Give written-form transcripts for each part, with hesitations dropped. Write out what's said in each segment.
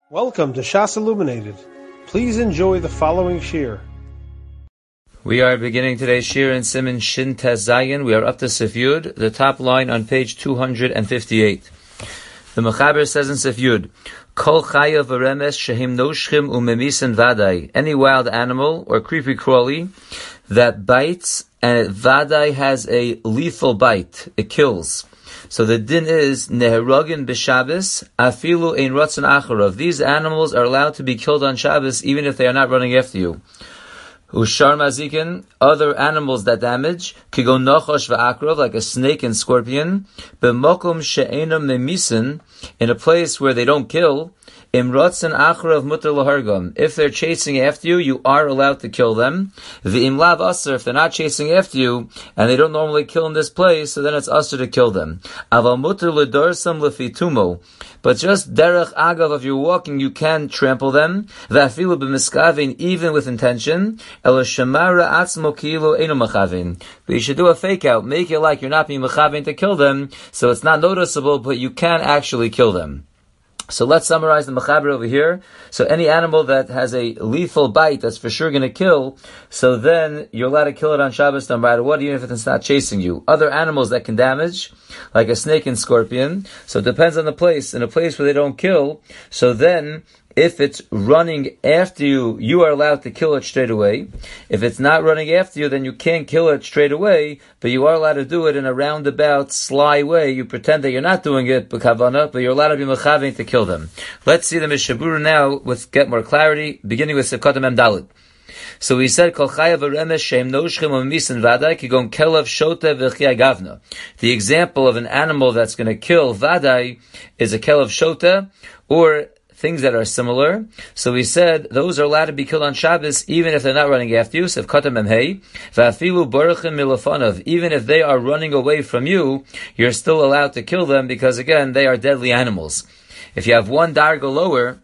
Welcome to Shas Illuminated. Please enjoy the following shir. We are beginning today's shir in Siman Shin Tes Zayin. We are up to Sif Yud, the top line on page 258. The Mechaber says in Sif Yud, Kol chaya v'remes shehim noshchim umemisen vadai. Any wild animal or creepy crawly that bites and vadai has a lethal bite. It kills. So the din is neherogin b'Shabbos afilu ein ratzon acharav. These animals are allowed to be killed on Shabbos even if they are not running after you. Ushar mazikin, other animals that damage, kigo nochosh v'akrav, like a snake and scorpion, b'mokum she'enam memisen, in a place where they don't kill, imrotzen acharav mutar lahargam. If they're chasing after you, you are allowed to kill them. V'im lav aser, if they're not chasing after you, and they don't normally kill in this place, so then it's aser to kill them. Aval mutar ledorsam lefitumo. But just derech agav, if you're walking, you can trample them. V'afilu b'miskavin, even with intention. Ela shemara atzmo ki'ilu einu machavin. But you should do a fake out. Make it like you're not being machavin to kill them, so it's not noticeable, but you can actually kill them. So let's summarize the Mechaber over here. So any animal that has a lethal bite that's for sure going to kill, so then you're allowed to kill it on Shabbos no matter what, even if it's not chasing you. Other animals that can damage, like a snake and scorpion, so it depends on the place. In a place where they don't kill, so then if it's running after you, you are allowed to kill it straight away. If it's not running after you, then you can't kill it straight away, but you are allowed to do it in a roundabout, sly way. You pretend that you're not doing it, but you're allowed to be mechaving to kill them. Let's see the Mishabura now, get more clarity, beginning with Sefkat Mem Dalet. So we said, Kol chaya v'remes she'em noshchim umemisen vadai kigon kelav shota v'chia gavna. The example of an animal that's going to kill vadai is a kelav shota, or things that are similar. So we said those are allowed to be killed on Shabbos even if they're not running after you. So v'afilu baruchim milafanav. Even if they are running away from you, you're still allowed to kill them because again they are deadly animals. If you have one darga lower,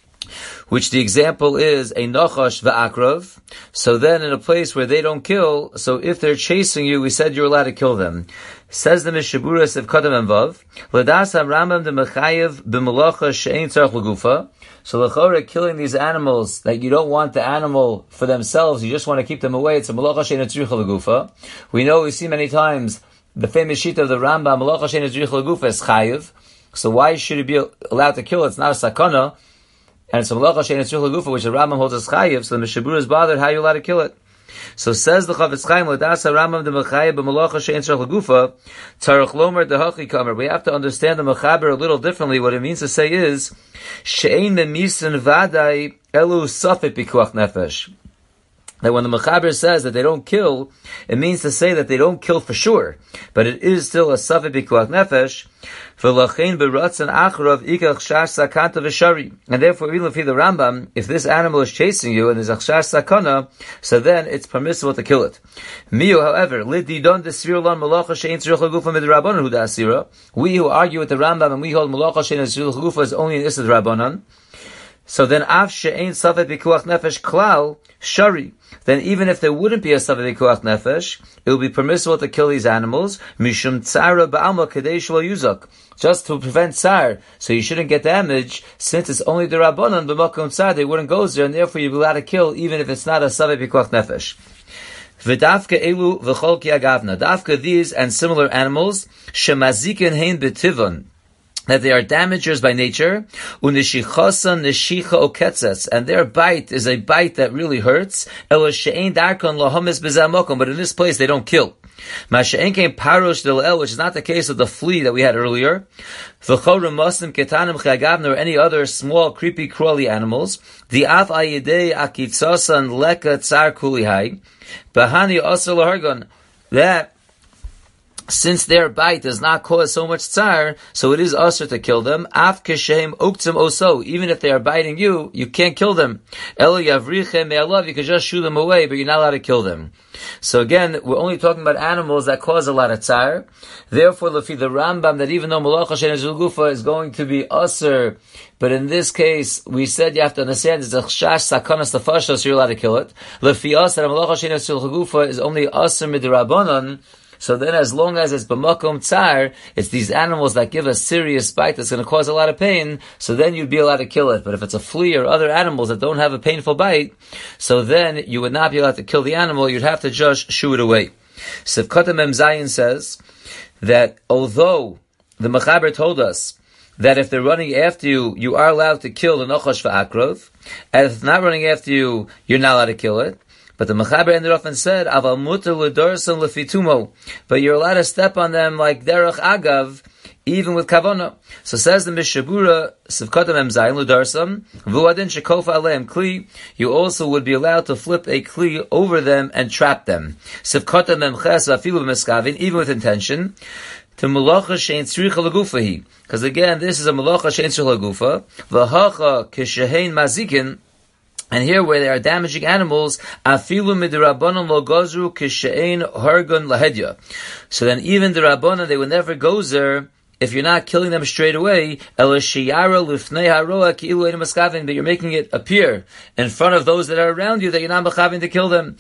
which the example is a nochosh v'akrav, so then in a place where they don't kill, so if they're chasing you, we said you're allowed to kill them. Says the Mishabura Sefkat Mem Vav, L'das HaRambam de Mechayev b'melacha she'ein tzarich l'gufa. So l'chora, killing these animals, that you don't want the animal for themselves, you just want to keep them away, it's a melacha she'ein tzarich l'gufa. We see many times, the famous sheet of the Rambam, melacha she'ein tzarich l'gufa is chayev. So why should it be allowed to kill? It's not a sakana. And it's a melacha she'ein tzarich l'gufa, which the Rambam holds as chayev, so the Mishabura is bothered, how are you allowed to kill it? So says the Chavetz Chaim, L'das HaRambam de Mechayev b'melacha she'ein tzarich l'gufa, tzarich lomer dehachi kamer. We have to understand the Mechaber a little differently. What it means to say is, she'ein memisen vadai elu safek pikuach nefesh. That when the Mechaber says that they don't kill, it means to say that they don't kill for sure, but it is still a safek pikuach nefesh. V'lachein beratzon acharav ikach shash sakanta v'shari. And therefore, even if the Rambam, if this animal is chasing you and there's a chash sakana, so then it's permissible to kill it. Miu, however, lididon desir lan malacha she'ein tzarich l'gufa midrabanan hu da'asira. We who argue with the Rambam and we hold malacha she'ein tzarich l'gufa is only an issur drabanan. So then, af she'ein safek pikuach nefesh klal shari. Then even if there wouldn't be a safek pikuach nefesh, it would be permissible to kill these animals, mishum tzara ba'alma kadei shelo yuzak, just to prevent tsar, so you shouldn't get damage, since it's only the rabbanon b'makom tsar, they wouldn't go there, and therefore you'd be allowed to kill, even if it's not a safek pikuach nefesh. V'dafka elu v'chol ki agavna. Dafka these and similar animals, shemazikin hein b'tivon, that they are damagers by nature, unishichasan nishicha oketzes, and their bite is a bite that really hurts. Ela she'ein darkon lahamis b'zamokom, but in this place they don't kill. Masha'en came parosh del, which is not the case of the flea that we had earlier. V'chorim masim ketanim chagavna, or any other small, creepy, crawly animals. The af ayidei akitzasan leka tsar kulihai, bahani asur lahargon, that since their bite does not cause so much tsar, so it is usher to kill them. Af keshem uktzim oso. Even if they are biting you, you can't kill them. Elo yavrichem me'alav. You can just shoo them away, but you're not allowed to kill them. So again, we're only talking about animals that cause a lot of tsar. Therefore, lefi the Rambam, that even though malacha she'ein tzarich l'gufa is going to be usher, but in this case, we said you have to understand it's a chash sakanas tafasha, so you're allowed to kill it. Lefi us that malacha she'ein tzarich l'gufa is only usher midrabanan. So then as long as it's b'makom tsar, it's these animals that give a serious bite that's going to cause a lot of pain, so then you'd be allowed to kill it. But if it's a flea or other animals that don't have a painful bite, so then you would not be allowed to kill the animal, you'd have to just shoo it away. Sivkata Mem Zayin says that although the Mechaber told us that if they're running after you, you are allowed to kill the Nochash v'Akrov, and if it's not running after you, you're not allowed to kill it. But the Mechaber ended off and said, Aval muter l'dorsan l'fitumo, but you're allowed to step on them like derech agav, even with kavana. So says the Mishabura, Sivkata Mem Zayin l'darsam, v'uadin shekofa aleim kli, you also would be allowed to flip a kli over them and trap them. Sivkata Mem Ches v'afilu b'meskavin, even with intention, to malacha shein tzricha lagufahi, because again, this is a malacha shein tzricha lagufa, v'hacha kishehein mazikin, and here where they are damaging animals, afilu midrabanan lo gozru kishein hargun lahedya. So then even the rabbanan, they will never gozer if you're not killing them straight away, but you're making it appear in front of those that are around you that you're not mechavin to kill them.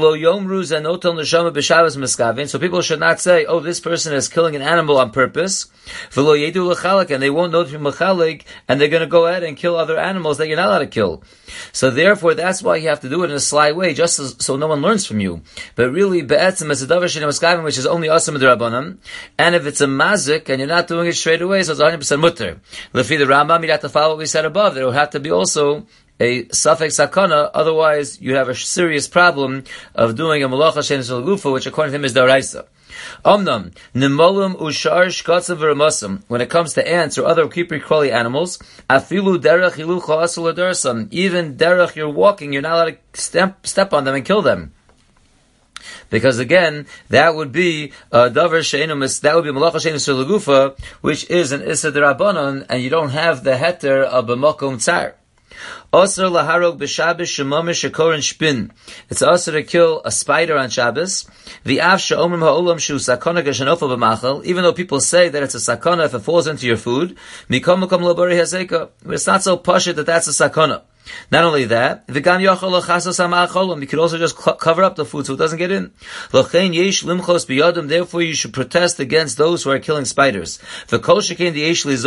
So people should not say, oh, this person is killing an animal on purpose, and they won't know to be mechalik, and they're going to go ahead and kill other animals that you're not allowed to kill. So therefore, that's why you have to do it in a sly way, just so no one learns from you. But really, be'etzim is a davar she'eino meskavin, which is only asam d'Rabbanan, and if it's a mazik and you're not doing it straight away, so it's 100% mutter. Lefi the Rambam, you'd have to follow what we said above. There would have to be also a suffix sakana, otherwise you have a serious problem of doing a malacha shein tzricha lagufa, which according to him is daraisa. Omnam nimolum ushar shkatzav v'ramasam. When it comes to ants or other creepy crawly animals, afilu derech hilucha asul adarsam. Even derech you're walking, you're not allowed to step on them and kill them. Because again, that would be davar she'einu, that would be malacha she'einu tzricha lagufa, which is an issa d'Rabbanan, and you don't have the heter of b'makom tsar. Asr laharog b'Shabbos shemamish shekor and shpin. It's asr to kill a spider on Shabbos. V'af she'omrim ha'olam shu sakana geshenofel b'machal. Even though people say that it's a sakana if it falls into your food, mikom makom lo bari hazeka. It's not so pashut that that's a sakana. Not only that, you could also just cover up the food so it doesn't get in. Therefore you should protest against those who are killing spiders. Certainly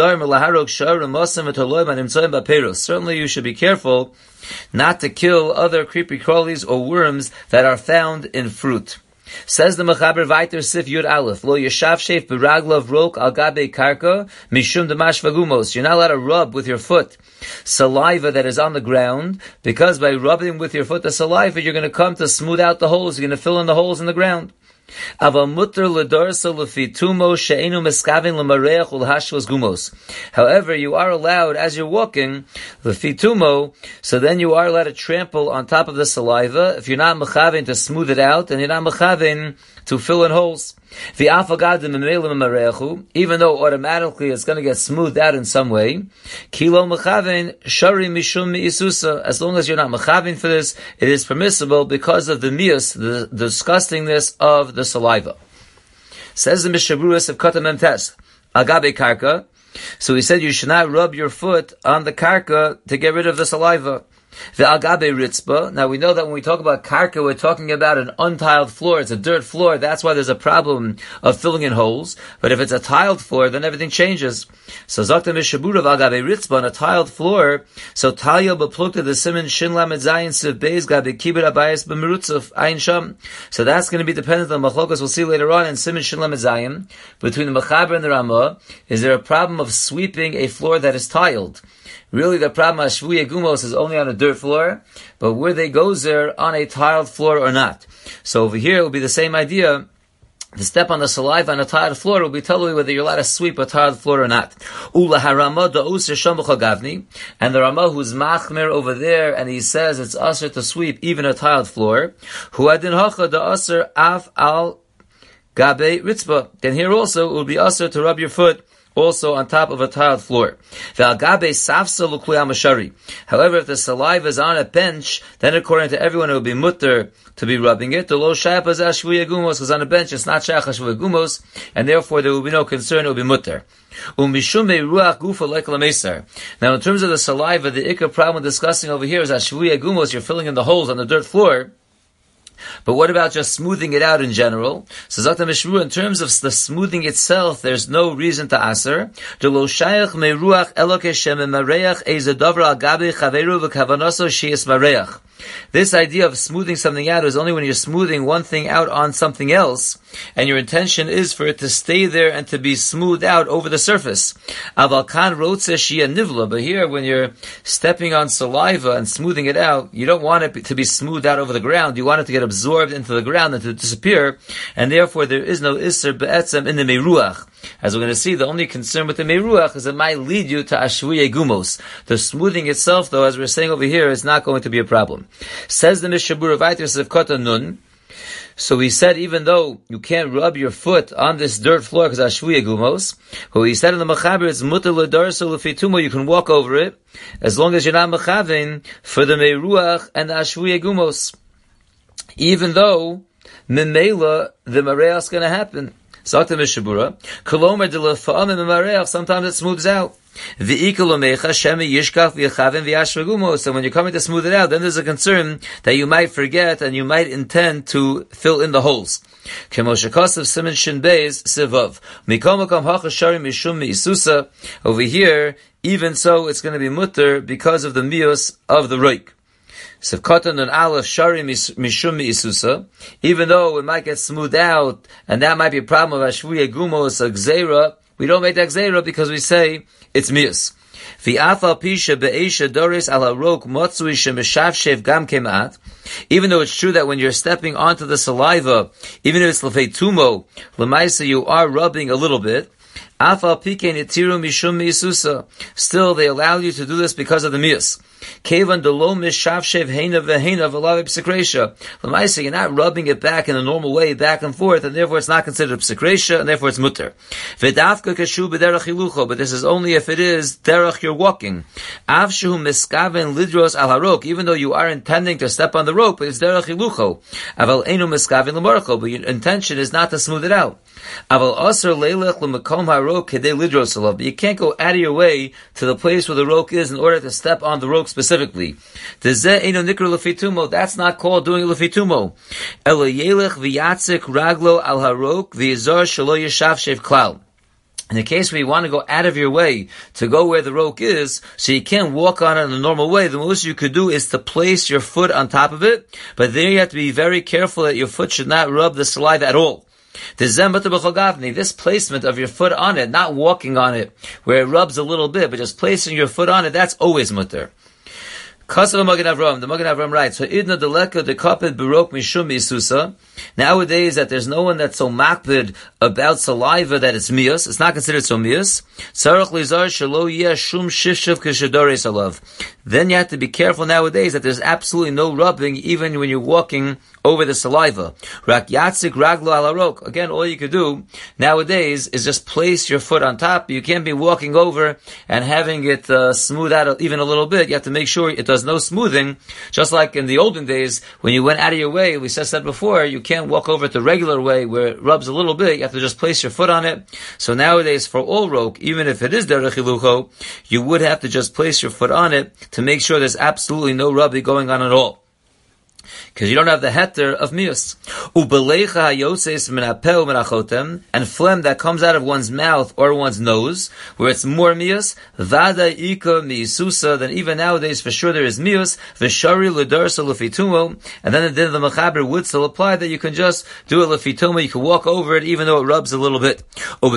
you should be careful not to kill other creepy crawlies or worms that are found in fruit. Says the Mechaber Vayter Sif Yud Aleph, Lo yeshav sheif beraglav rok al gabe karka mishum demash vagumos. You're not allowed to rub with your foot saliva that is on the ground, because by rubbing with your foot the saliva, you're going to come to smooth out the holes. You're going to fill in the holes in the ground. However, you are allowed, as you're walking, so then you are allowed to trample on top of the saliva if you're not mechavin to smooth it out, and you're not mechavin to fill in holes. Even though automatically it's going to get smoothed out in some way, as long as you're not mechavin for this, it is permissible because of the mius, the disgustingness of the saliva. Says the Mishaburus of Kata Mem Tes, Agabe Karka. So he said you should not rub your foot on the karka to get rid of the saliva. The Agabe Ritzba. Now we know that when we talk about karka, we're talking about an untiled floor. It's a dirt floor. That's why there's a problem of filling in holes. But if it's a tiled floor, then everything changes. So Zakta Mishabura of Agabe Ritzba on a tiled floor. So Talya beplukta the Siman Shin Lamed Zayin Siv Beis Gabe Kibir Abayis B'Merutzuf Ayin Sham. So that's going to be dependent on Machlokas. We'll see later on in Siman Shin Lamed Zayin between the Mechaber and the Ramah. Is there a problem of sweeping a floor that is tiled? Really, the problem of Shvuya Gumos is only on a dirt floor, but where they gozer on a tiled floor or not. So over here, it will be the same idea. The step on the saliva on a tiled floor will be telling you whether you're allowed to sweep a tiled floor or not. Ula harama da usir shambach gavni, and the Ramah who's machmer over there, and he says it's usher to sweep even a tiled floor. Hu adin hacha da usir af al gabe ritzba. Then here also it will be usher to rub your foot also on top of a tiled floor. However, if the saliva is on a bench, then according to everyone it will be mutter to be rubbing it. The low shaypas ashvuya gumos, because on a bench it's not shayach ashvuya gumos, and therefore there will be no concern, it will be mutter. Now in terms of the saliva, the ikar problem we're discussing over here is ashvuya gumos, you're filling in the holes on the dirt floor. But what about just smoothing it out in general? So Zata Mishru, in terms of the smoothing itself, there's no reason to aser. This idea of smoothing something out is only when you're smoothing one thing out on something else, and your intention is for it to stay there and to be smoothed out over the surface. But here, when you're stepping on saliva and smoothing it out, you don't want it to be smoothed out over the ground. You want it to get absorbed into the ground and to disappear, and therefore there is no isser be'etzem in the meiruach. As we're going to see, the only concern with the meiruach is it might lead you to ashvuye gumos. The smoothing itself, though, as we're saying over here, is not going to be a problem. Says the Mishabura Vaitis of Kota Nun. So he said, even though you can't rub your foot on this dirt floor because ashvuye gumos, but he said in the Mechaber, it's mutar l'darso l'fitumo, you can walk over it, as long as you're not mechavin for the meiruach and the ashvuye gumos. Even though, memela, the mareach is going to happen. Sakta Mishabura, Kolomer de lefa'am and sometimes it smooths out. So when you're coming to smooth it out, then there's a concern that you might forget and you might intend to fill in the holes. Over here, even so, it's going to be mutter because of the mios of the roik. Sevkatan and Aleph Shari Mishum Isusa, even though it might get smoothed out, and that might be a problem of Ashvuye Gumos, a Gzeira, we don't make that Gzeira because we say it's Mius. Even though it's true that when you're stepping onto the saliva, even if it's Lefei Tumo, Lemaisa, you are rubbing a little bit. Still, they allow you to do this because of the mius. You're not rubbing it back in a normal way, back and forth, and therefore it's not considered psikresha, and therefore it's mutter. But this is only if it is derech you're walking. Even though you are intending to step on the rope, but it's derech hilucho. But your intention is not to smooth it out. But you can't go out of your way to the place where the rope is in order to step on the rope specifically. That's not called doing lefitumo. In the case where you want to go out of your way to go where the rope is, so you can't walk on it in a normal way, the most you could do is to place your foot on top of it, but there you have to be very careful that your foot should not rub the saliva at all. This placement of your foot on it, not walking on it, where it rubs a little bit, but just placing your foot on it, that's always mutter. The Magen Avram writes, nowadays that there's no one that's so makpid about saliva that it's mius, it's not considered so mius. Then you have to be careful nowadays that there's absolutely no rubbing even when you're walking over the saliva. Again, all you could do nowadays is just place your foot on top. You can't be walking over and having it smooth out even a little bit. You have to make sure it does no smoothing. Just like in the olden days, when you went out of your way, we said before, you can't walk over it the regular way where it rubs a little bit. You have to just place your foot on it. So nowadays, for all roke, even if it is derech hilucho, you would have to just place your foot on it to make sure there's absolutely no rubbing going on at all. Because you don't have the heter of mius. And phlegm that comes out of one's mouth or one's nose, where it's more mius, vada ika miisusa, then even nowadays for sure there is mius, v'shari l'darsa l'fitumo, and then the Mechaber would still apply that you can just do it l'fitumo, you can walk over it even though it rubs a little bit.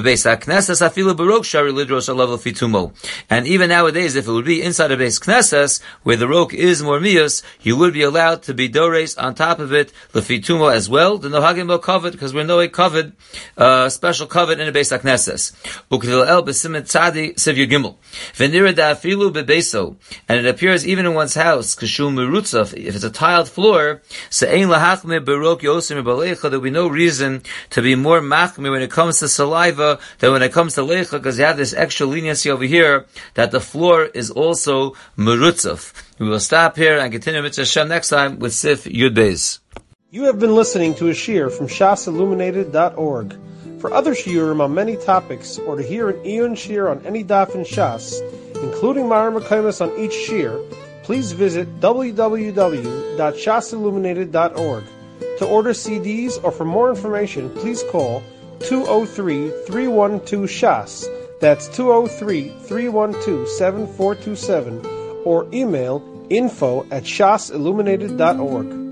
And even nowadays, if it would be inside a base knesses, where the rok is more mius, you would be allowed to be dores on top of it, lefitumo as well. The nohagim will covered because we know it covered, special covered in a beis haknesses. Ukdil el b'simen tzadi sivir gimel. V'nira da'afilu bebeso, and it appears even in one's house. K'shu merutzav, if it's a tiled floor, se'ein lahachme berok yosim b'leicha. There will be no reason to be more machme when it comes to saliva than when it comes to leicha, because you have this extra leniency over here that the floor is also merutzav. We will stop here and continue Mitzvah Hashem next time with Sif Yud Beis. You have been listening to a shiur from shasilluminated.org. For other shiurim on many topics, or to hear an Iyun shiur on any daf in Shas, including Mareh Mekomos on each shiur, please visit www.shasilluminated.org. To order CDs or for more information, please call 203-312-SHAS. That's 203-312-7427 or email info@shasilluminated.org.